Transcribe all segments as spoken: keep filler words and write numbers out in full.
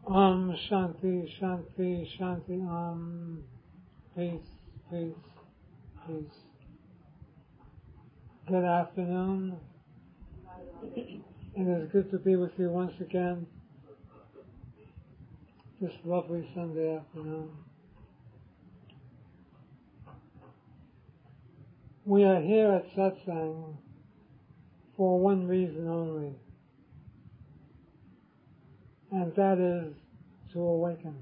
Om Shanti Shanti Shanti Om. Peace, peace, peace. Good afternoon. It is good to be with you once again this lovely Sunday afternoon. We are here at Satsang for one reason only, and that is to awaken.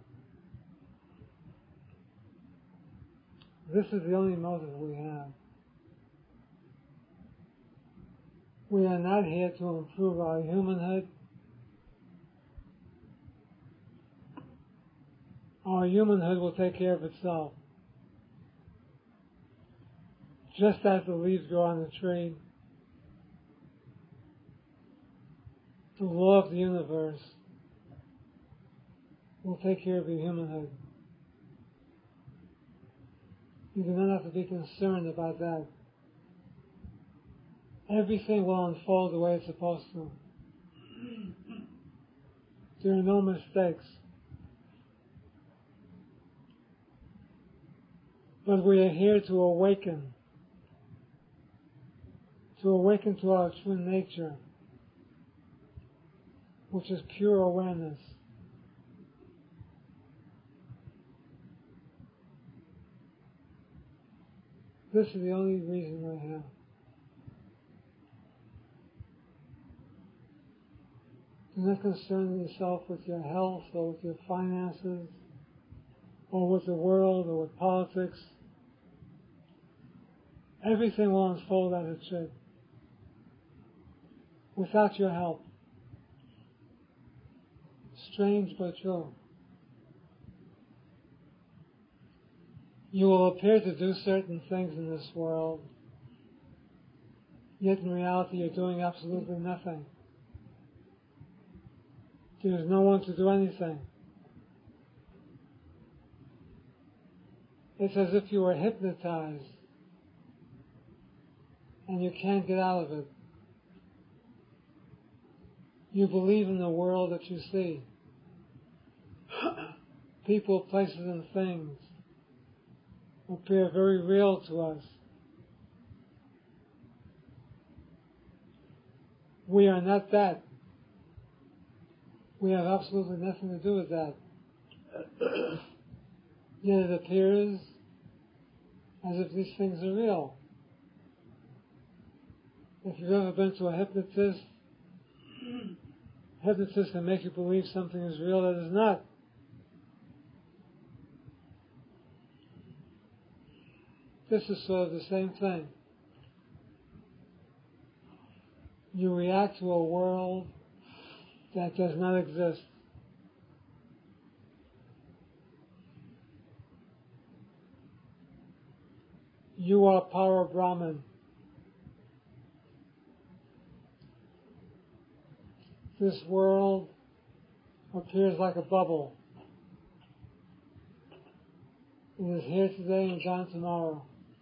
This is the only motive we have. We are not here to improve our humanhood. Our humanhood will take care of itself. Just as the leaves grow on the tree, the law of the universe will take care of your humanhood. You do not have to be concerned about that. Everything will unfold the way it's supposed to. There are no mistakes. But we are here to awaken. To awaken to our true nature, which is pure awareness. This is the only reason we're here. Do not concern yourself with your health or with your finances or with the world or with politics. Everything will unfold as it should, without your help. Strange but true. You will appear to do certain things in this world, yet in reality you're doing absolutely nothing. There's no one to do anything. It's as if you were hypnotized and you can't get out of it. You believe in the world that you see. People, places, and things appear very real to us. We are not that. We have absolutely nothing to do with that. Yet it appears as if these things are real. If you've ever been to a hypnotist, hypnotist can make you believe something is real that is not. This is sort of the same thing. You react to a world that does not exist. You are Para Brahman. This world appears like a bubble. It is here today and gone tomorrow.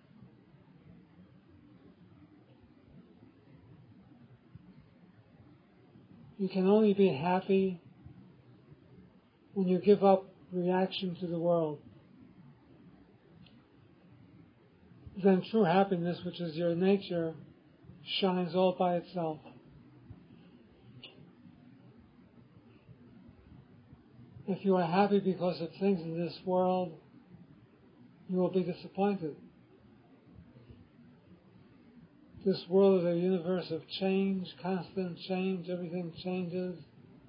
You can only be happy when you give up reaction to the world. Then true happiness, which is your nature, shines all by itself. If you are happy because of things in this world, you will be disappointed. This world is a universe of change, constant change, everything changes.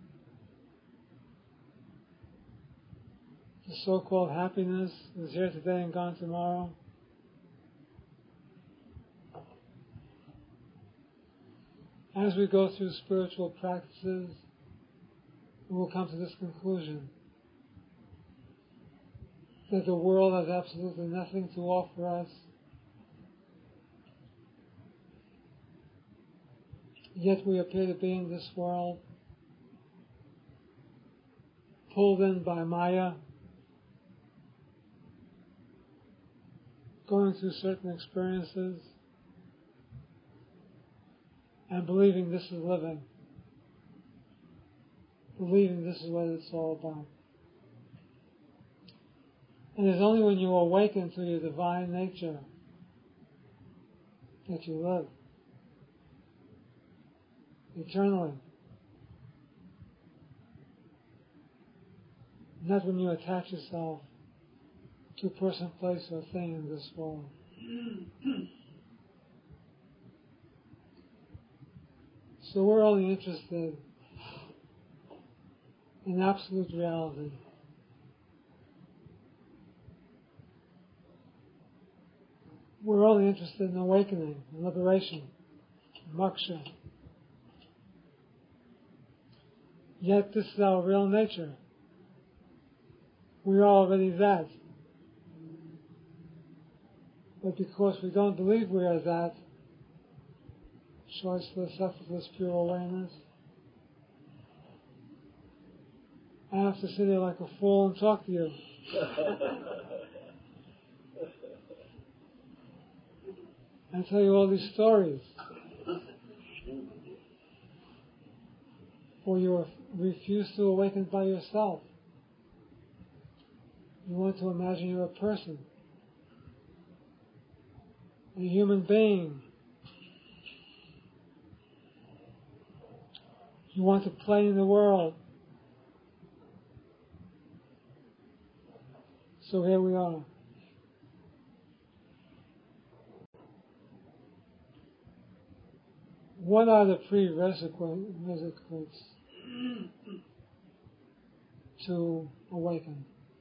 The so-called happiness is here today and gone tomorrow. As we go through spiritual practices, we will come to this conclusion, that the world has absolutely nothing to offer us, yet we appear to be in this world, pulled in by Maya, going through certain experiences, and believing this is living. believing this is what it's all about. And it's only when you awaken to your divine nature that you live eternally. Not when you attach yourself to a person, place, or thing in this world. So we're only interested in absolute reality. We're only interested in awakening, in liberation, in moksha. Yet this is our real nature. We are already that. But because we don't believe we are that, choiceless, effortless, pure awareness, I have to sit here like a fool and talk to you. And tell you all these stories. Or you refuse to awaken by yourself. You want to imagine you're a person, a human being. You want to play in the world. So here we are. What are the prerequisites to awaken?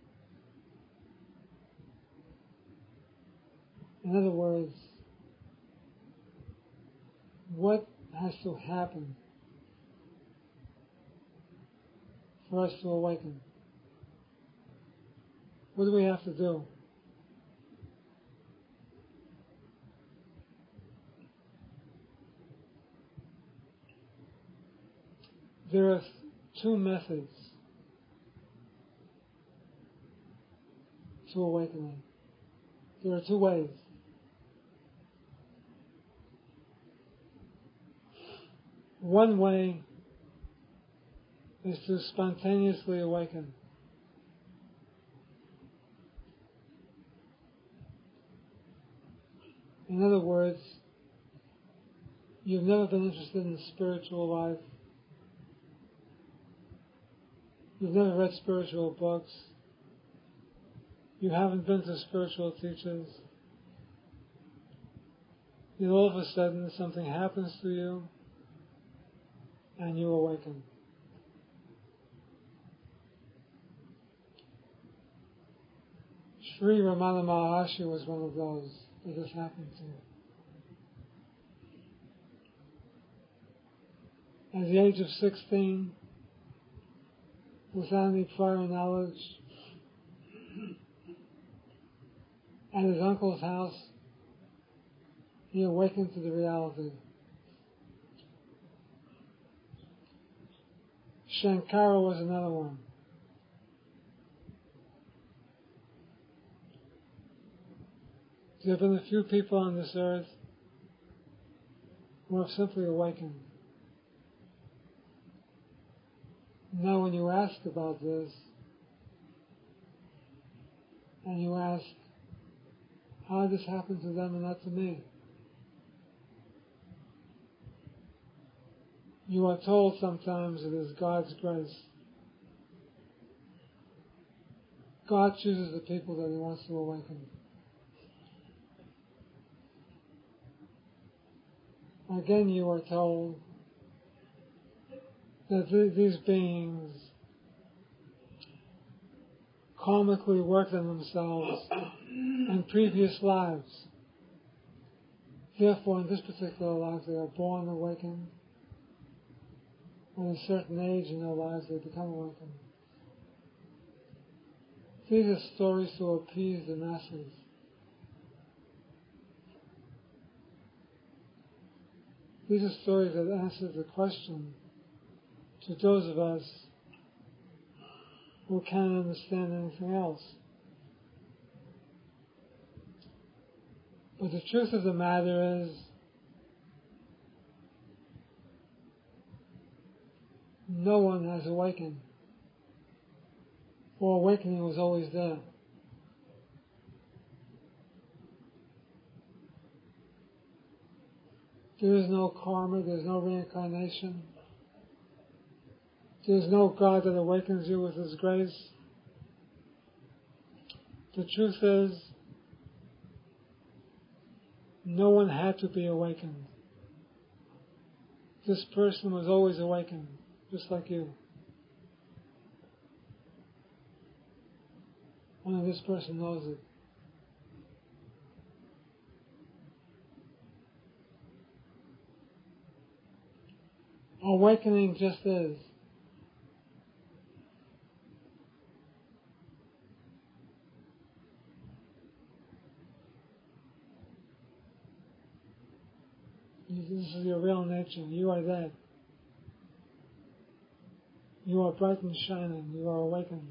In other words, what has to happen for us to awaken? What do we have to do? There are two methods to awakening. There are two ways. One way is to spontaneously awaken. In other words, you've never been interested in spiritual life. You've never read spiritual books. You haven't been to spiritual teachers. And all of a sudden something happens to you and you awaken. Sri Ramana Maharshi was one of those that this happened to. At the age of sixteen, without any prior knowledge, at his uncle's house, he awakened to the reality. Shankara was another one. There have been a few people on this earth who have simply awakened. Now when you ask about this, and you ask, how did this happen to them and not to me? You are told sometimes it is God's grace. God chooses the people that He wants to awaken. Again, you are told that th- these beings karmically worked on themselves in previous lives. Therefore, in this particular life, they are born awakened. At a certain age in their lives, they become awakened. These are stories to appease the masses. These are stories that answer the question to those of us who can't understand anything else. But the truth of the matter is, no one has awakened. Or awakening was always there. There is no karma, there's no reincarnation. There's no God that awakens you with His grace. The truth is, no one had to be awakened. This person was always awakened, just like you. Only this person knows it. Awakening just is. This is your real nature. You are that. You are bright and shining. You are awakened.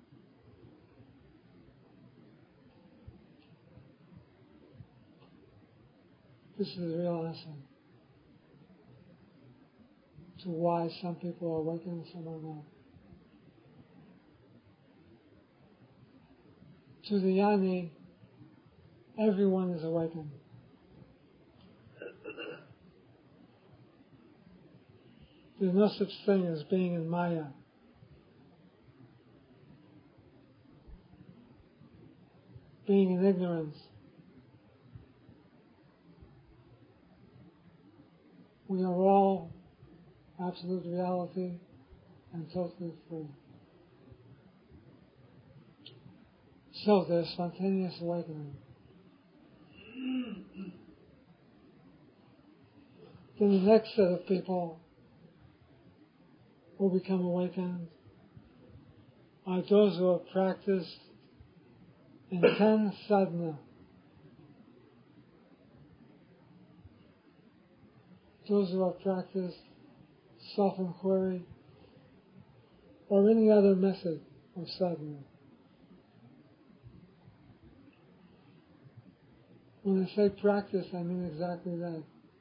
This is the real answer to why some people are awakened and some are not. To the Jnani, everyone is awakened. There's no such thing as being in Maya. Being in ignorance. We are all absolute reality and totally free. So there's spontaneous awakening. Then the next set of people who become awakened are those who have practiced intense sadhana. Those who have practiced self-inquiry or any other method of sadhana. When I say practice, I mean exactly that.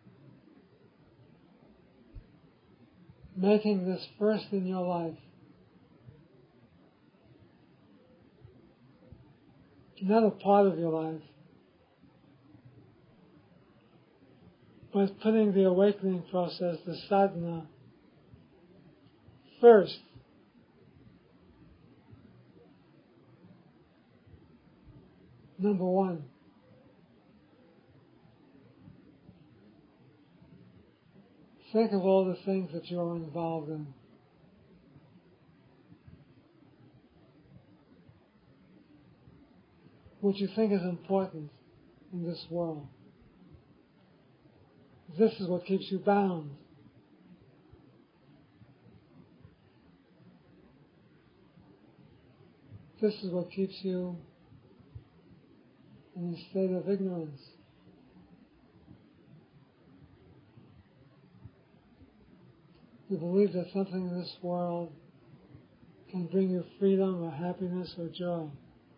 Making this first in your life. Not a part of your life, but putting the awakening process, the sadhana, first. Number one. Think of all the things that you are involved in. What you think is important in this world. This is what keeps you bound. This is what keeps you in a state of ignorance. You believe that something in this world can bring you freedom or happiness or joy.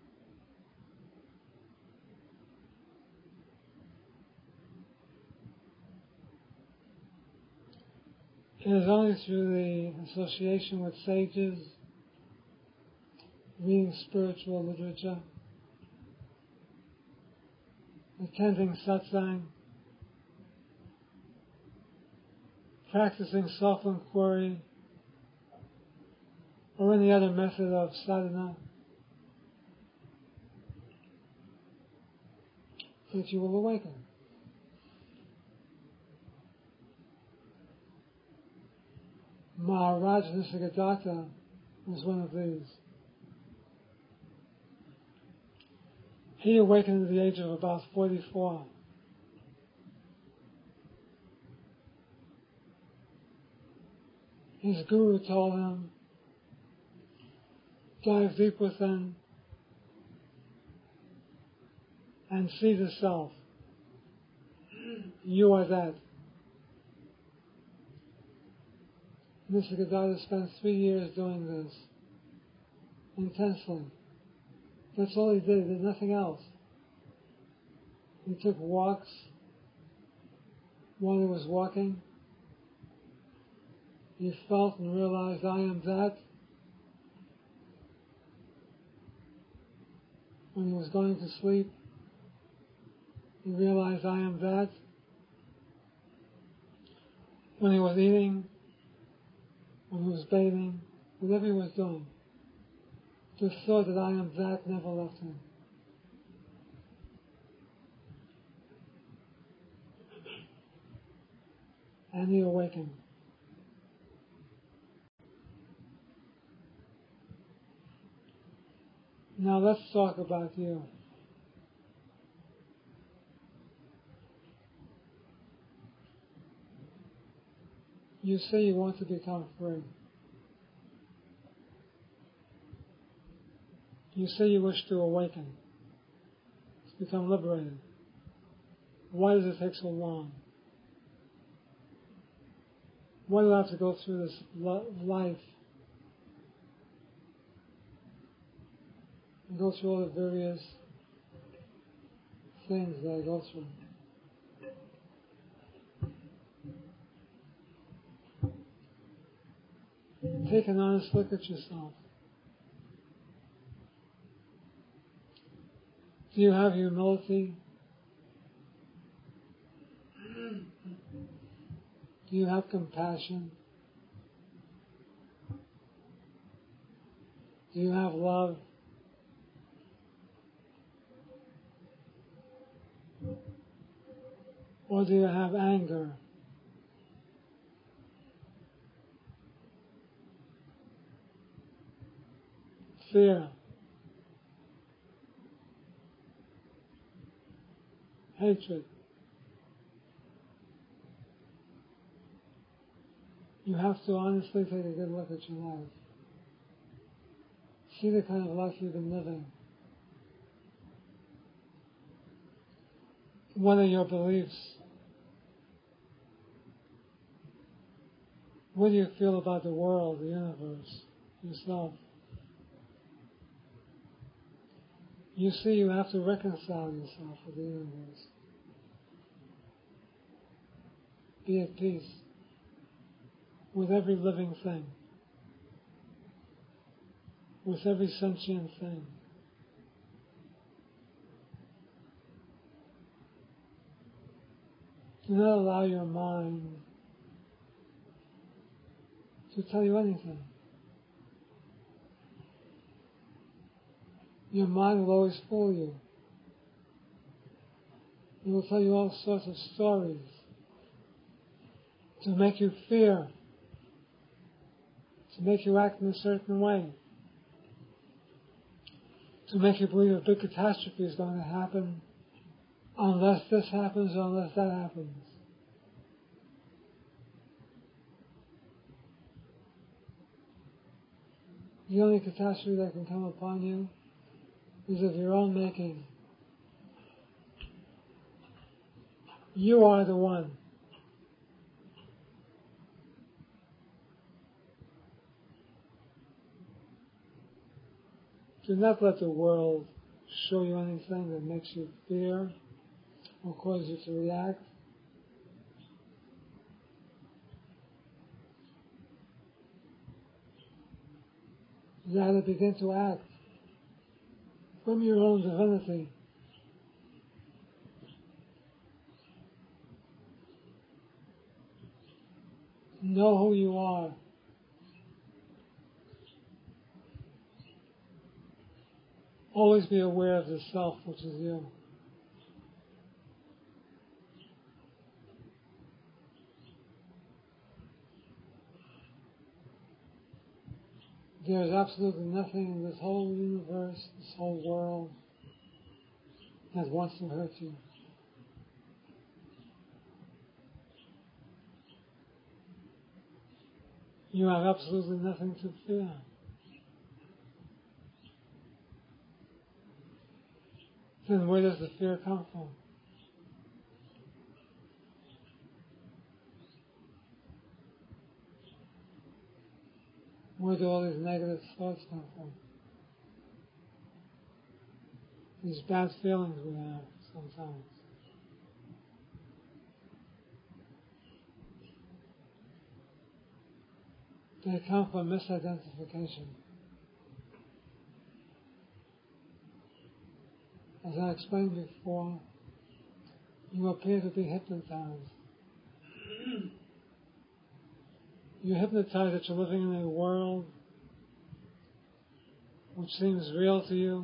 It is only through the association with sages, reading spiritual literature, attending satsang, practicing self-inquiry, or any other method of sadhana, that you will awaken. Maharaj Nisargadatta was one of these. He awakened at the age of about forty-four. His guru told him, dive deep within and see the self. You are that. Nisargadatta spent three years doing this intensely. That's all he did. He did nothing else. He took walks while he was walking. He felt and realized, I am that. When he was going to sleep, he realized, I am that. When he was eating, when he was bathing, whatever he was doing, just saw that I am that never left him. And he awakened. Now let's talk about you. You say you want to become free. You say you wish to awaken, to become liberated. Why does it take so long? Why do I have to go through this life and go through all the various things that I go through? Take an honest look at yourself. Do you have humility? Do you have compassion? Do you have love? Or do you have anger? Fear? Hatred? You have to honestly take a good look at your life. See the kind of life you've been living. What are your beliefs? What do you feel about the world, the universe, yourself? You see, you have to reconcile yourself with the universe. Be at peace with every living thing, with every sentient thing. Do not allow your mind to tell you anything. Your mind will always fool you. It will tell you all sorts of stories to make you fear, to make you act in a certain way, to make you believe a big catastrophe is going to happen unless this happens or unless that happens. The only catastrophe that can come upon you is of your own making. You are the one. Do not let the world show you anything that makes you fear or cause you to react. Rather begin to act from your own divinity. Know who you are. Always be aware of the self, which is you. There is absolutely nothing in this whole universe, this whole world, that wants to hurt you. You have absolutely nothing to fear. Then where does the fear come from? Where do all these negative thoughts come from? These bad feelings we have sometimes. They come from misidentification. As I explained before, you appear to be hypnotized. You're hypnotized that you're living in a world which seems real to you,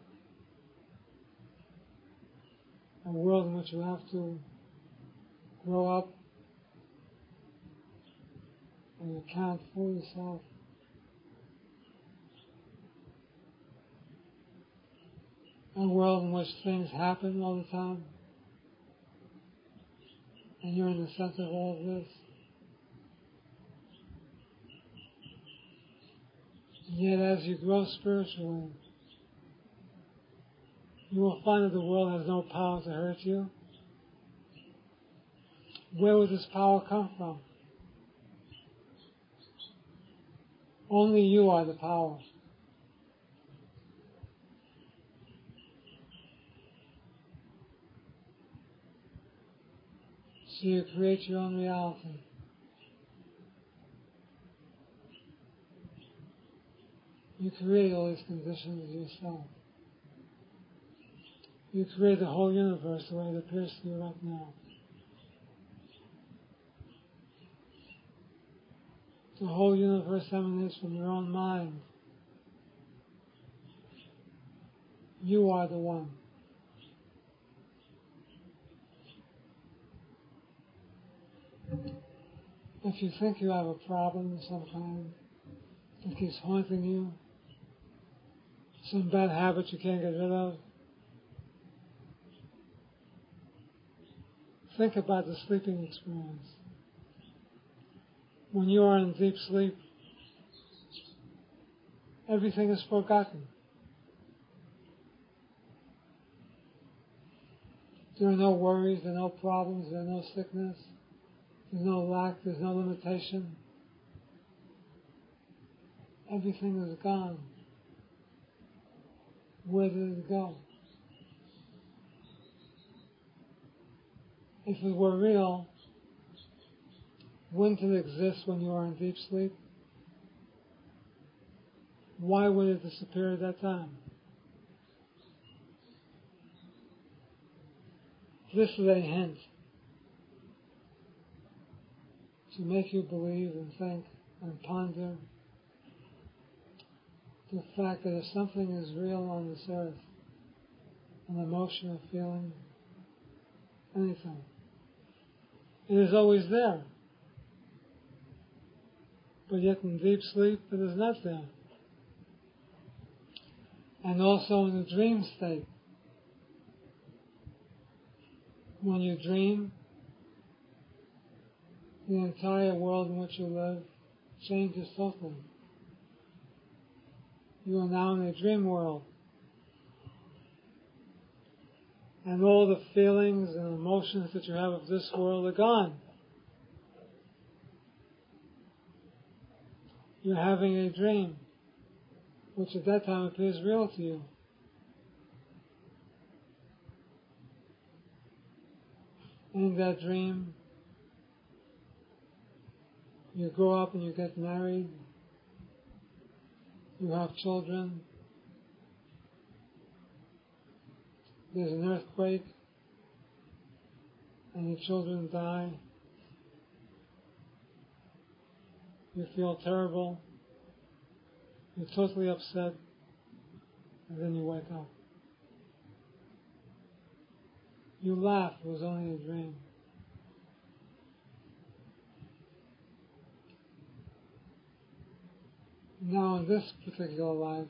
a world in which you have to grow up and account for yourself. A world in which things happen all the time, and you're in the center of all of this. Yet as you grow spiritually, you will find that the world has no power to hurt you. Where would this power come from? Only you are the power. So you create your own reality. You create all these conditions yourself. You create the whole universe the way it appears to you right now. The whole universe emanates from your own mind. You are the one. If you think you have a problem of some kind that keeps haunting you, some bad habit you can't get rid of, think about the sleeping experience. When you are in deep sleep, everything is forgotten. There are no worries, there are no problems, there are no sickness, there's no lack, there's no limitation. Everything is gone. Where did it go? If it were real, wouldn't it exist when you are in deep sleep? Why would it disappear at that time? This is a hint to make you believe and think and ponder the fact that if something is real on this earth, an emotion, a feeling, anything, it is always there. But yet in deep sleep, it is not there. And also in the dream state. When you dream, the entire world in which you live changes totally. You are now in a dream world. And all the feelings and emotions that you have of this world are gone. You're having a dream, which at that time appears real to you. In that dream, you grow up and you get married, you have children, there's an earthquake, and your children die. You feel terrible, you're totally upset, and then you wake up. You laugh, it was only a dream. Now in this particular life,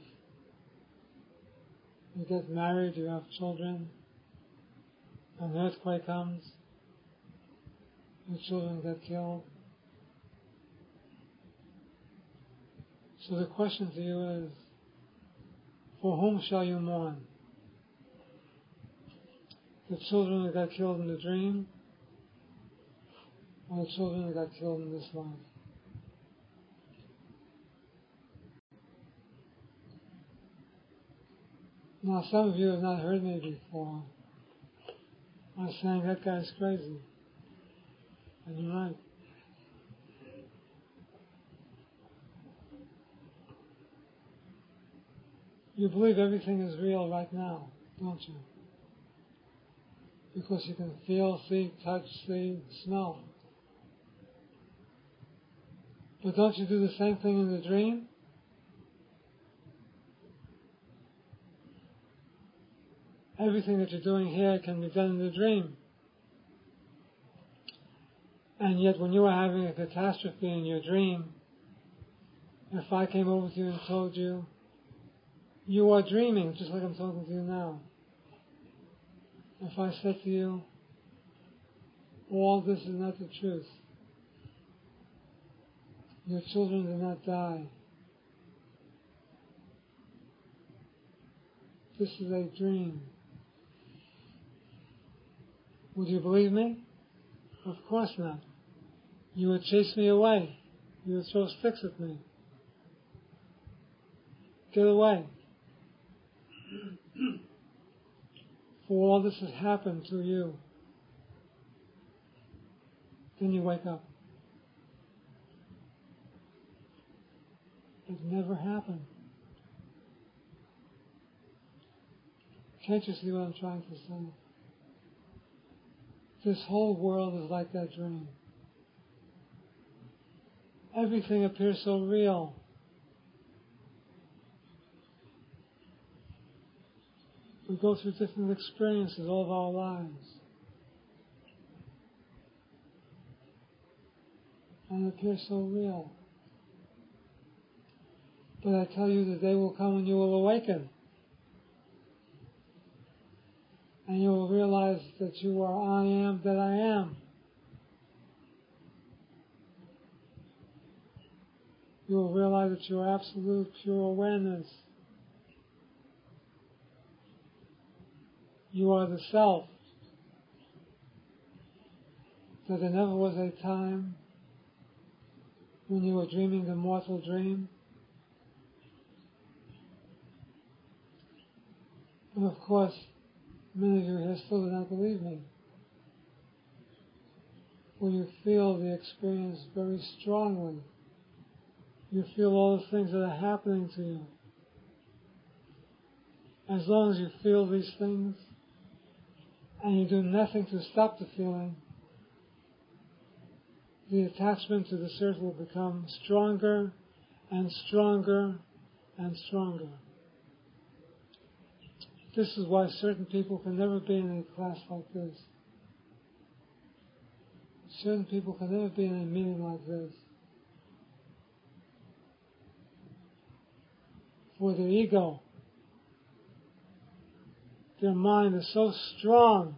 you get married, you have children, an earthquake comes, your children get killed. So the question to you is, for whom shall you mourn? The children that got killed in the dream, or the children that got killed in this life? Now some of you have not heard me before. I was saying that guy's crazy. And you're right. You believe everything is real right now, don't you? Because you can feel, see, touch, see, smell. But don't you do the same thing in the dream? Everything that you're doing here can be done in the dream. And yet when you are having a catastrophe in your dream, if I came over to you and told you, you are dreaming, just like I'm talking to you now. If I said to you, all this is not the truth. Your children did not die. This is a dream. Would you believe me? Of course not. You would chase me away. You would throw sticks at me. Get away. For all this has happened to you. Then you wake up. It never happened. Can't you see what I'm trying to say? This whole world is like that dream. Everything appears so real. We go through different experiences all of our lives. And it appears so real. But I tell you, the day will come when you will awaken. And you will realize that you are I am that I am. You will realize that you are absolute pure awareness. You are the self. That there never was a time when you were dreaming the mortal dream. And of course, many of you here still do not believe me. When you feel the experience very strongly, you feel all the things that are happening to you. As long as you feel these things, and you do nothing to stop the feeling, the attachment to the earth will become stronger and stronger and stronger. This is why certain people can never be in a class like this. Certain people can never be in a meeting like this. For their ego, their mind is so strong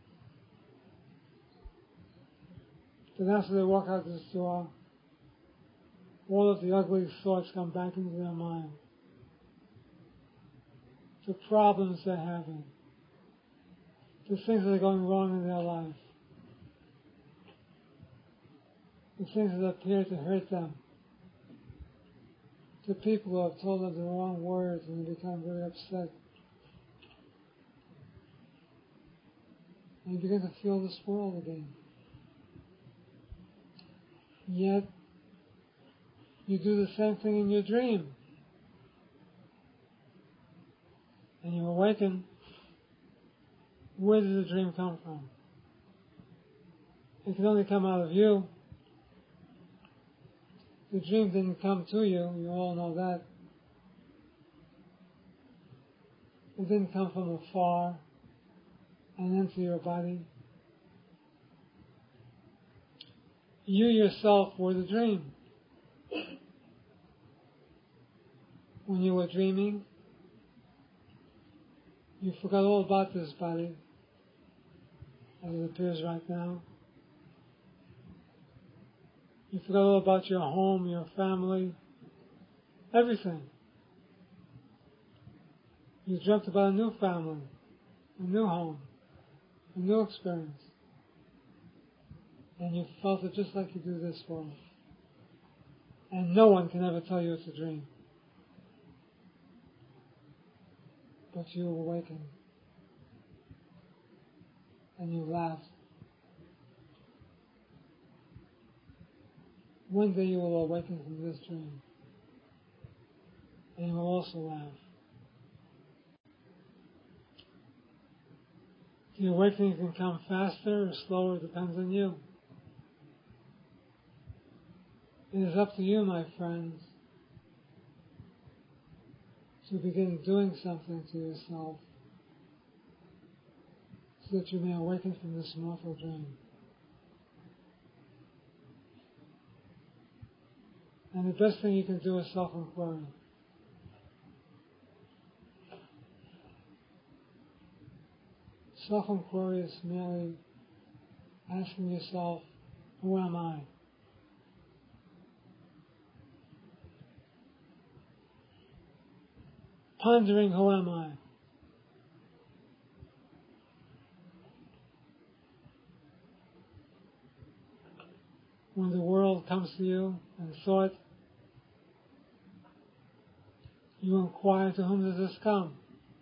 that after they walk out this door, all of the ugly thoughts come back into their mind. The problems they're having, the things that are going wrong in their life, the things that appear to hurt them, the people who have told them the wrong words and they become very upset. And you begin to feel this world again. Yet, you do the same thing in your dream. And you awaken. Where did the dream come from? It can only come out of you. The dream didn't come to you, you all know that. It didn't come from afar and into your body. You yourself were the dream. When you were dreaming, you forgot all about this body as it appears right now. You forgot all about your home, your family, everything. You dreamt about a new family, a new home, a new experience. And you felt it just like you do this world. And no one can ever tell you it's a dream. But you awaken. And you laugh. One day you will awaken from this dream. And you will also laugh. The awakening can come faster or slower, it depends on you. It is up to you, my friends, to begin doing something to yourself so that you may awaken from this mortal dream. And the best thing you can do is self-inquiry. Self-inquiry is merely asking yourself, who am I? Pondering, who am I? When the world comes to you in thought, you inquire, to whom does this come?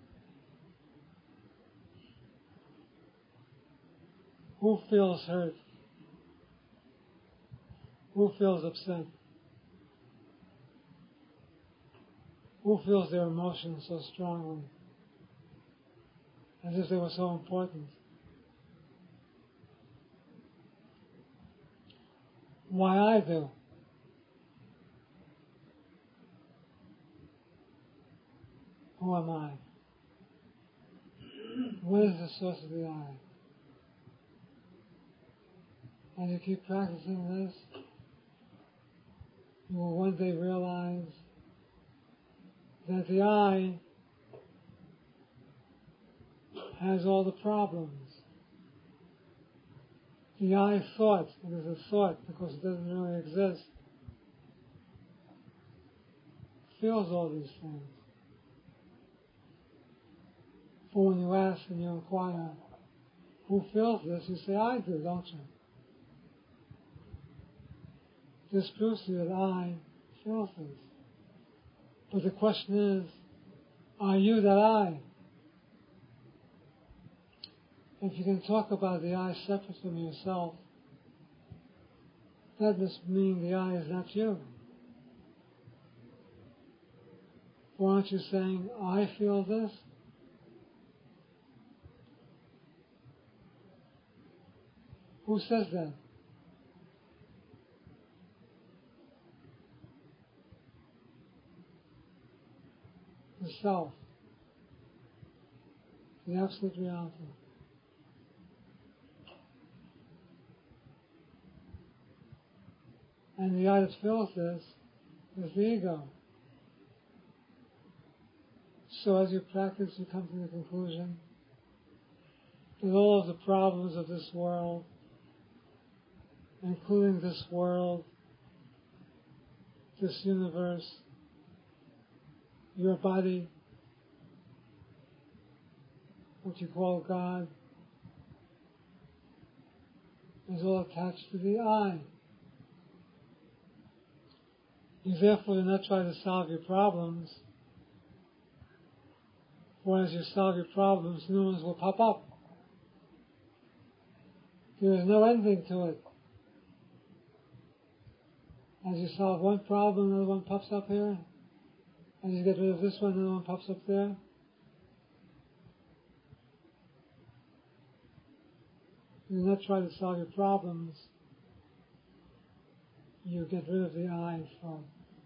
Who feels hurt? Who feels upset? Who feels their emotions so strongly, as if they were so important? Why I do? Who am I? What is the source of the I? As you keep practicing this, you will one day realize that the I has all the problems. The I thought, it is a thought because it doesn't really exist, feels all these things. For when you ask and you inquire, who feels this? You say, I do, don't you? This proves to you that I feels this. But the question is, are you that I? If you can talk about the I separate from yourself, that must mean the I is not you. Or aren't you saying, I feel this? Who says that? The self. The absolute reality. And the I that feels this is the ego. So as you practice, you come to the conclusion that all of the problems of this world, including this world, this universe, your body, what you call God, is all attached to the I. You therefore do not try to solve your problems, for as you solve your problems, new ones will pop up. There is no ending to it. As you solve one problem, another one pops up here. As you get rid of this one, another one pops up there. You do not try to solve your problems. You get rid of the I thought.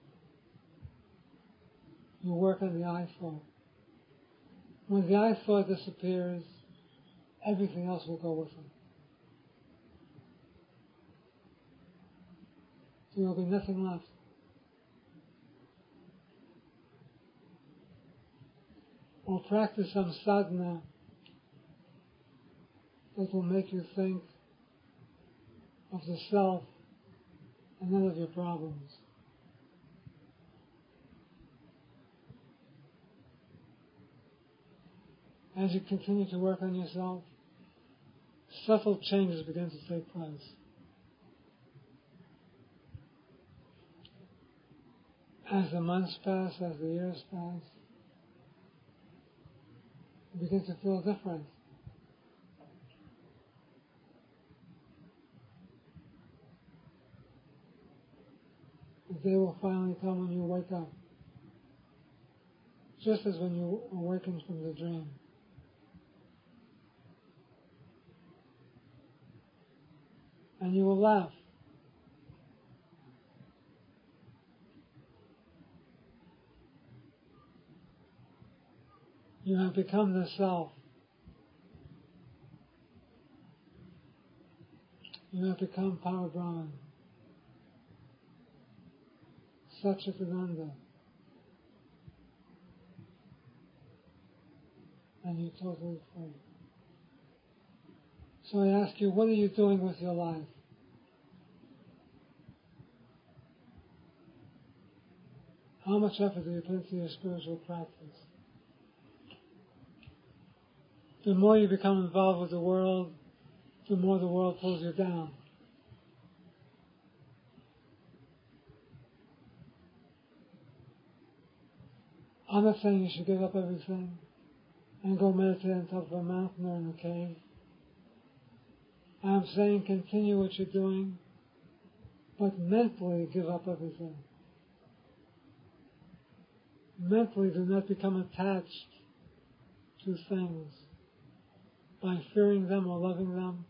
You work on the I thought. When the I thought disappears, everything else will go with it. There will be nothing left. Or practice some sadhana that will make you think of the self and none of your problems. As you continue to work on yourself, subtle changes begin to take place. As the months pass, as the years pass, you begin to feel different. The day will finally come when you wake up, just as when you awaken from the dream. and you will laugh. You have become the self. You have become Power Brahman, Satchitananda, and you're totally free. So I ask you, what are you doing with your life? How much effort do you put into your spiritual practice? The more you become involved with the world, the more the world pulls you down. I'm not saying you should give up everything and go meditate on top of a mountain or in a cave. I'm saying continue what you're doing, but mentally give up everything. Mentally do not become attached to things by fearing them or loving them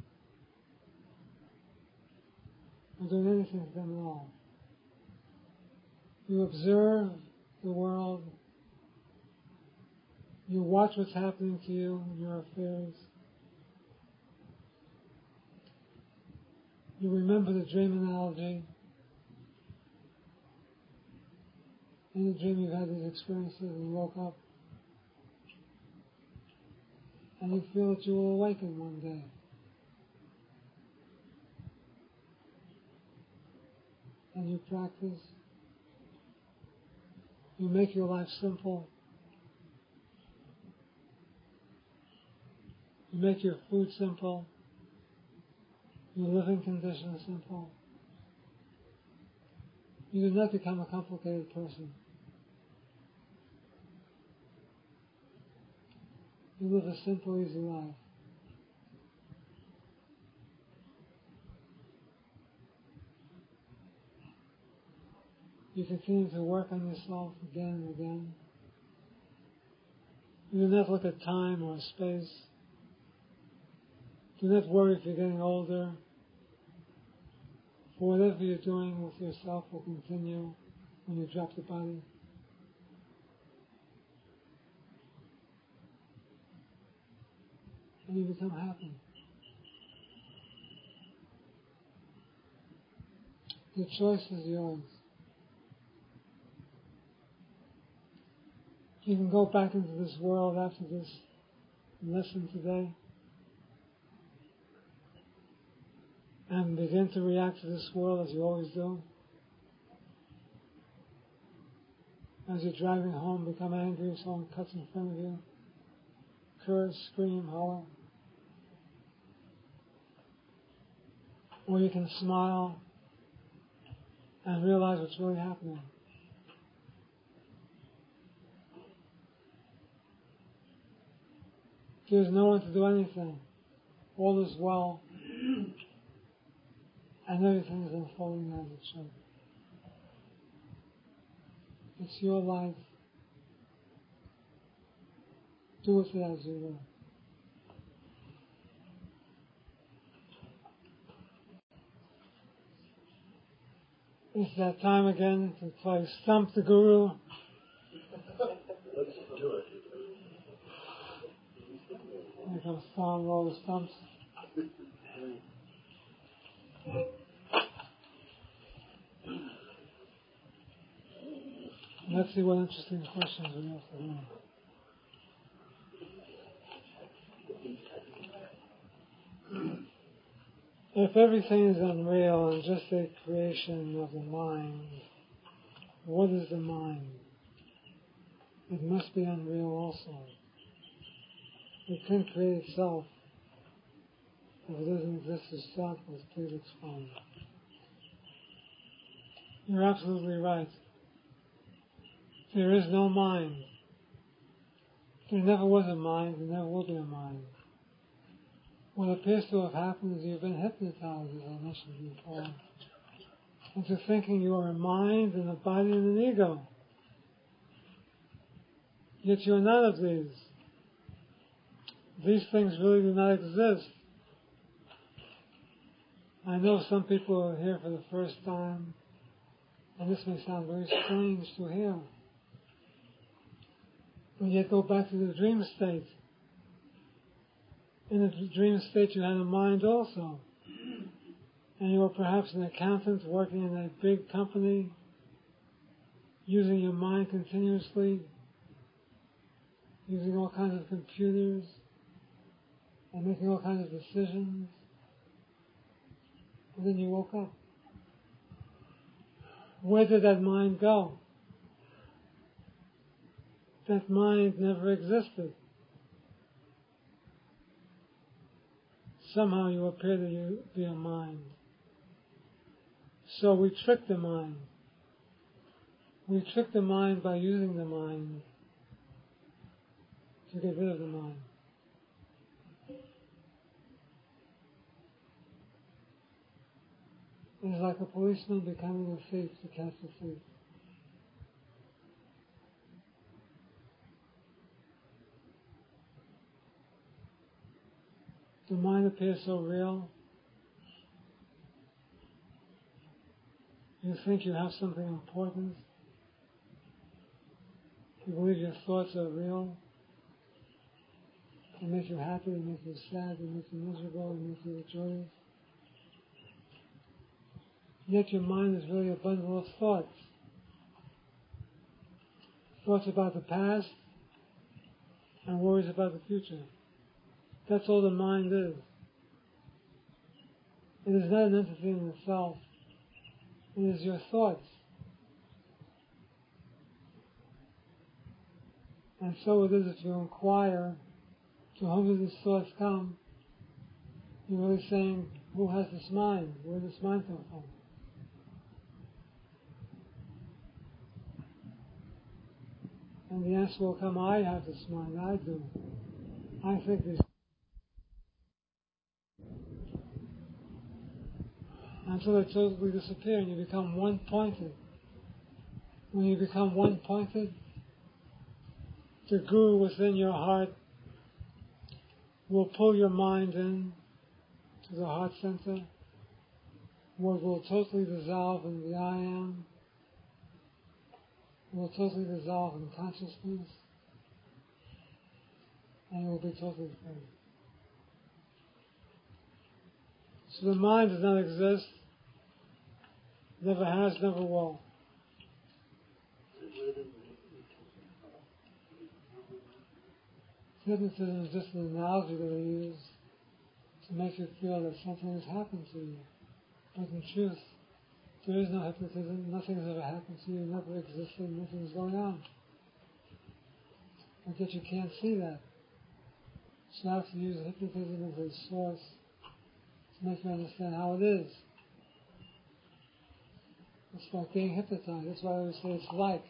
or doing anything to them at all. You observe the world. You watch what's happening to you in your affairs. You remember the dream analogy. In the dream you've had these experiences and you woke up. And you feel that you will awaken one day. And you practice. You make your life simple. You make your food simple. Your living conditions simple. You do not become a complicated person. You live a simple, easy life. You continue to work on yourself again and again. You do not look at time or space. Do not worry if you're getting older. For whatever you're doing with yourself will continue when you drop the body. And you become happy. The choice is yours. You can go back into this world after this lesson today and begin to react to this world as you always do. As you're driving home, become angry if someone cuts in front of you. Curse, scream, holler. Or you can smile and realize what's really happening. There's no one to do anything. All is well. And everything is unfolding as it should. It's your life. Do with it as you will. It's that time again to play Stump the Guru. Let's do it. Here comes Tom, roll the stumps. Let's see what interesting questions we have for him. If everything is unreal and just a creation of the mind, what is the mind? It must be unreal also. It can create itself. If it doesn't exist as self, please explain. You're absolutely right. There is no mind. There never was a mind, there never will be a mind. What appears to have happened is you've been hypnotized, as I mentioned before, into thinking you are a mind and a body and an ego. Yet you are none of these. These things really do not exist. I know some people are here for the first time, and this may sound very strange to hear. But yet go back to the dream state. In the dream state you had a mind also. And you were perhaps an accountant working in a big company, using your mind continuously, using all kinds of computers, and making all kinds of decisions. And then you woke up. Where did that mind go? That mind never existed. Somehow you appear to be a mind. So we trick the mind. We trick the mind by using the mind to get rid of the mind. It's like a policeman becoming a thief to catch a thief. The mind appears so real. You think you have something important. You believe your thoughts are real. They make you happy, they make you sad, they make you miserable, they make you joyous. Yet your mind is really a bundle of thoughts. Thoughts about the past and worries about the future. That's all the mind is. It is not an entity in itself. It is your thoughts. And so it is if you inquire to whom do these thoughts come, you're really saying, who has this mind? Where does this mind come from? And the answer will come, I have this mind, I do. I think this. Until they totally disappear and you become one-pointed. When you become one-pointed, the Guru within your heart will pull your mind in to the heart center, where it will totally dissolve in the I Am. It will totally dissolve in consciousness, and it will be totally free. So the mind does not exist, never has, never will. Hypnotism is just an analogy that I use to make you feel that something has happened to you. But in truth, there is no hypnotism, nothing has ever happened to you, never existed, nothing is going on. But yet you can't see that. So I have to use hypnotism as a source to make you understand how it is. It's like being hypnotized. That's why I always say it's like.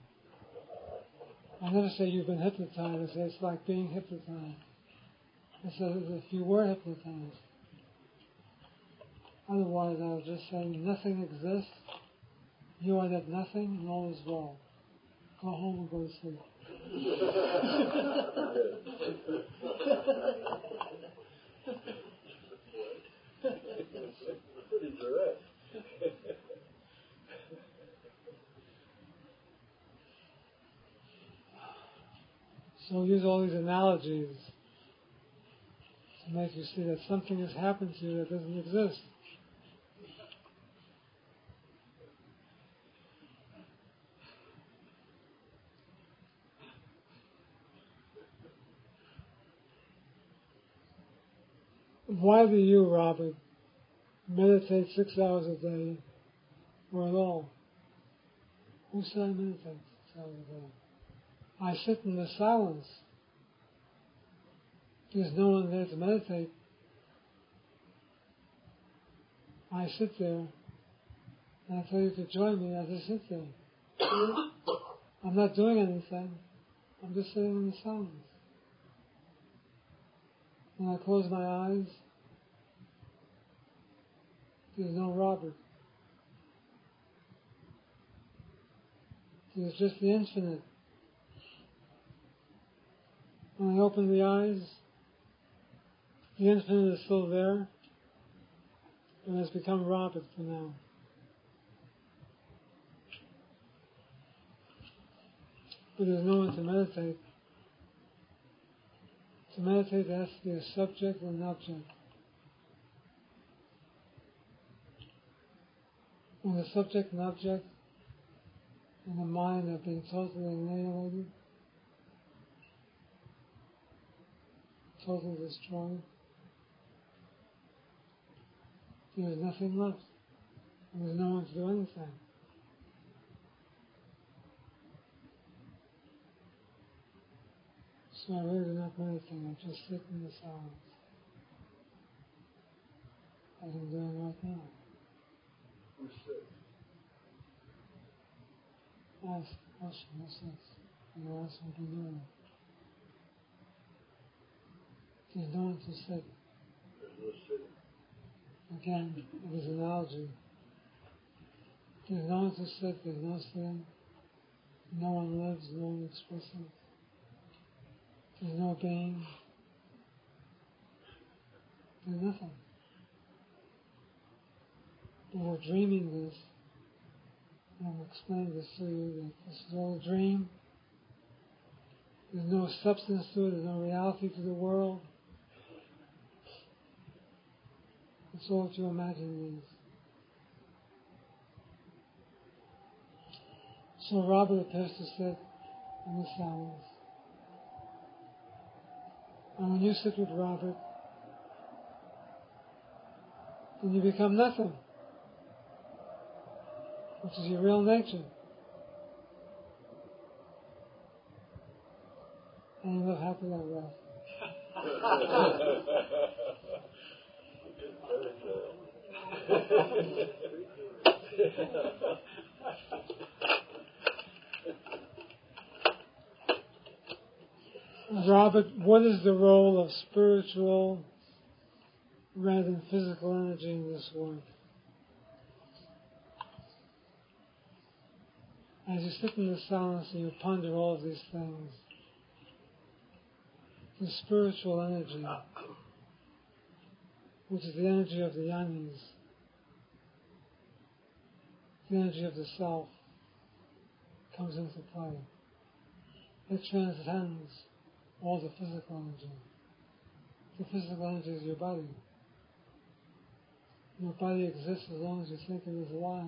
I never say you've been hypnotized. I say it's like being hypnotized. I say if you were hypnotized. Otherwise, I was just saying nothing exists. You are that nothing, and all is well. Go home and go to sleep. Pretty direct. So use all these analogies to make you see that something has happened to you that doesn't exist. Why do you, Robert, meditate six hours a day or at all? Who said I meditate six hours a day? I sit in the silence. There's no one there to meditate. I sit there, and I tell you to join me as I sit there. I'm not doing anything. I'm just sitting in the silence. When I close my eyes, there's no Robert. There's just the infinite. When I open the eyes, the infinite is still there, It has become Robert for now. But there's no one to meditate. To meditate, there has to be a subject and an object. When the subject and object and the mind have been totally annihilated, totally destroyed, there is nothing left. And there's no one to do anything. So I really do not meditate, I just sit in the silence, as I'm doing right now. Who sit? Ask the question, who sits? And you ask what you're doing. There's no one to sit. There's no sitting. Again, it is an analogy. There's no one to sit, there's no sitting. No one lives, no one expresses. There's no being. There's nothing. But we're dreaming this. And I'll explain this to you, that this is all a dream. There's no substance to it, there's no reality to the world. It's all what you imagine it is. So Robert appears to sit in the silence. And when you sit with Robert, then you become nothing, which is your real nature. And you live happily ever after. Robert, what is the role of spiritual rather than physical energy in this work? As you sit in the silence and you ponder all of these things, the spiritual energy, which is the energy of the yanis, the energy of the self, comes into play. It transcends all the physical energy. The physical energy is your body. Your body exists as long as you think it is alive.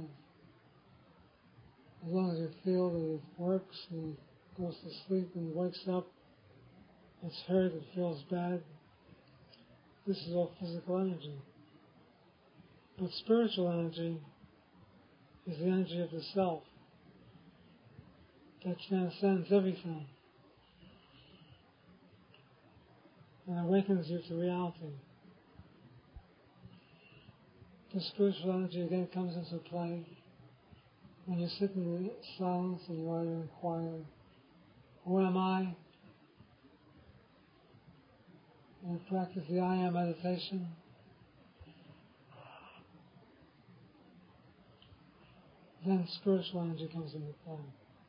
As long as you feel that it works and it goes to sleep and it wakes up, it's hurt, it feels bad. This is all physical energy. But spiritual energy is the energy of the self that transcends everything and awakens you to reality. The spiritual energy again comes into play when you sit in the silence and you are to inquire, who am I? And you practice the I am meditation. Then spiritual energy comes into play.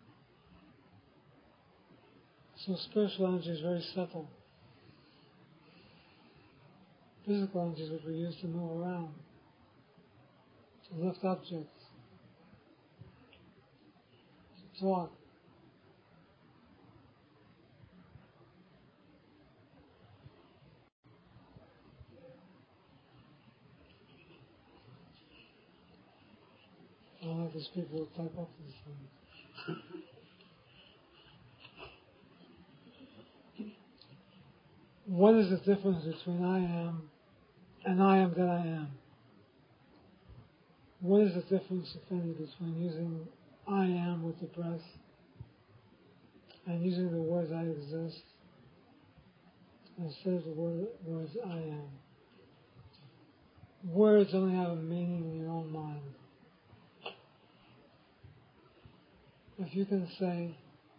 So spiritual energy is very subtle. Physical energy is what we use to move around, to lift objects, to talk. I don't like these people who type up these things. What is the difference between I am and I am that I am? What is the difference, if any, between using I am with the breath and using the words I exist instead of the word, words I am? Words only have a meaning in your own mind. If you can say,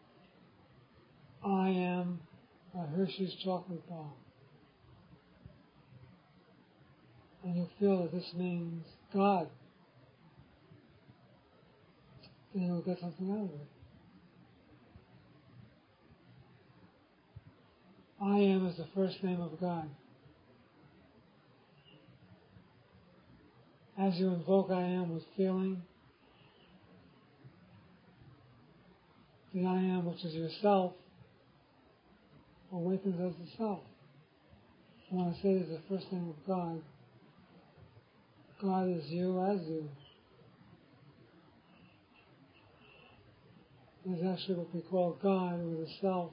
I am a Hershey's chocolate bar, and you feel that this means God, then you'll get something out of it. I am is the first name of God. As you invoke I am with feeling, the I am, which is yourself, awakens as the self. I want to say it is the first name of God. God is you as you. There's actually what we call God, or the self,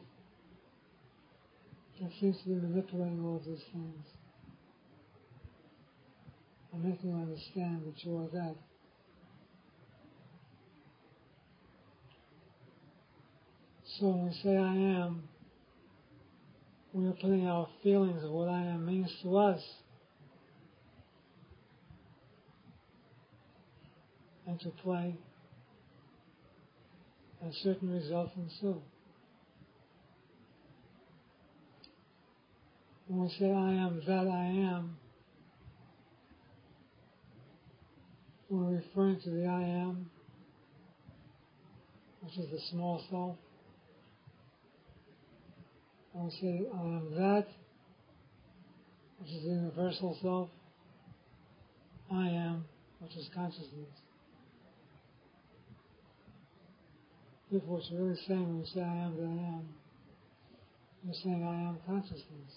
that seems to be manipulating all of these things and making you understand that you are that. So when we say I am, we are putting our feelings of what I am means to us into play, and certain results ensue. When we say I am that I am, we're referring to the I am, which is the small self. When we say I am that, which is the universal self, I am, which is consciousness. Therefore, what you're really saying when you say I am that I am, you're saying I am consciousness.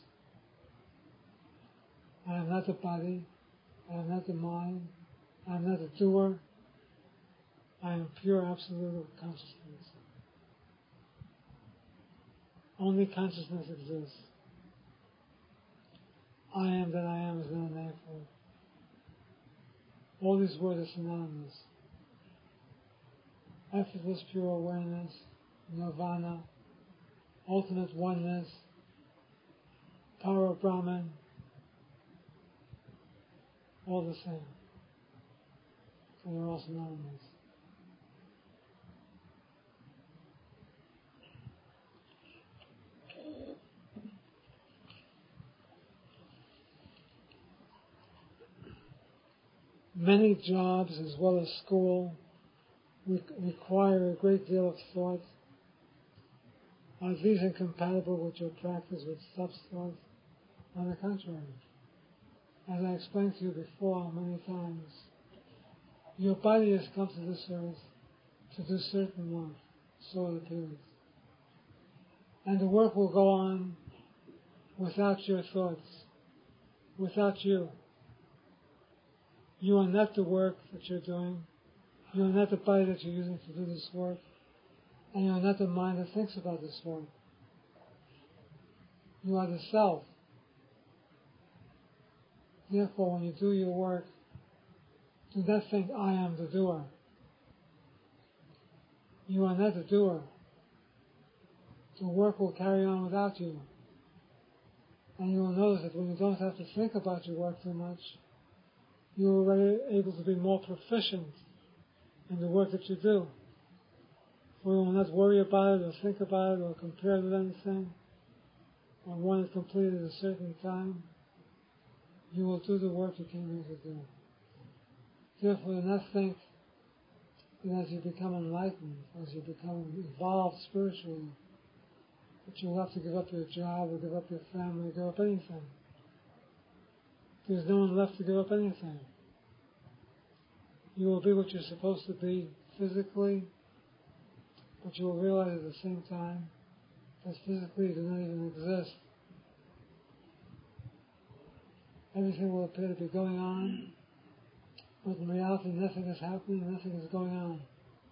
I am not the body, I am not the mind, I am not the doer, I am pure absolute consciousness. Only consciousness exists. I am that I am is not a name for it. All these words are synonymous. Effortless pure awareness, nirvana, ultimate oneness, power of Brahman, all the same. So they're all synonymous. Many jobs as well as school re- require a great deal of thought. Are these incompatible with your practice with self-thought? On the contrary, as I explained to you before many times, your body has come to this earth to do certain work, so it appears. And the work will go on without your thoughts, without you. You are not the work that you're doing. You are not the body that you're using to do this work. And you are not the mind that thinks about this work. You are the self. Therefore, when you do your work, do not think, I am the doer. You are not the doer. The work will carry on without you. And you will notice that when you don't have to think about your work too much, you are already able to be more proficient in the work that you do. For you will not worry about it or think about it or compare it with anything. When one is completed at a certain time, you will do the work you came here to do. Therefore, do not think that as you become enlightened, as you become evolved spiritually, that you'll have to give up your job or give up your family or give up anything. There's no one left to give up anything. You will be what you're supposed to be physically, but you will realize at the same time that physically you do not even exist. Everything will appear to be going on, but in reality nothing is happening, nothing is going on.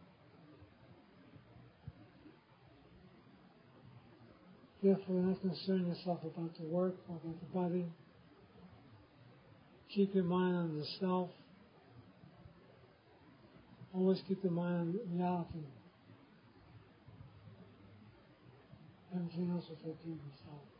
Therefore, do not concern yourself about the work or about the body. Keep your mind on the self. Always keep the mind on reality. Everything else will take care of itself.